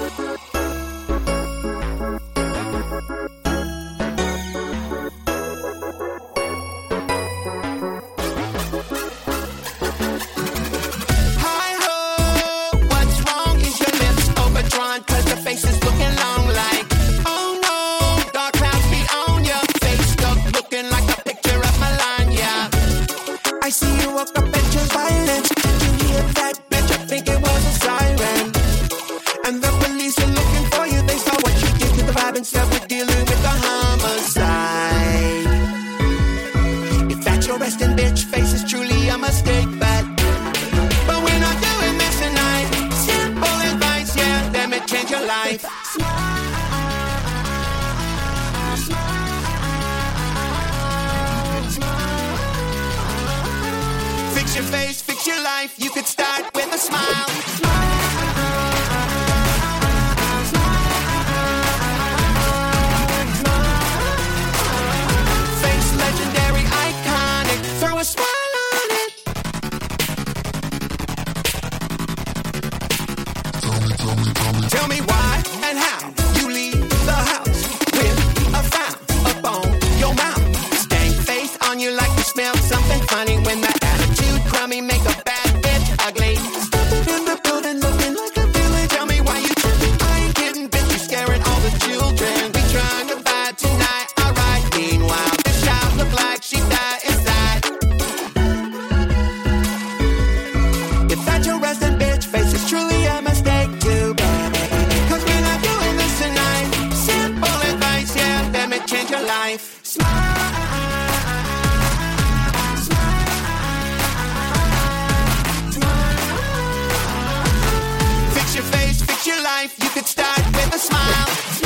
Fix your face, fix your life. You could start with a smile. Face legendary, iconic. Throw a smile on it. Tell me why and how you leave the house with a frown up on your mouth. Stank face on you like you smell something funny. When that attitude crummy make a bad bitch ugly. Stepping in the building looking like a villain. Tell me why you tripping. I ain't kidding, bitch, you scaring all the children. We trying to vibe tonight, alright. Meanwhile, this child look like she died inside. If that's your resting bitch face, it's truly a mistake too bad. Cause we're not doing this tonight. Simple advice, yeah, let me change your life. Smile. Fix your face, fix your life. You could start with a smile.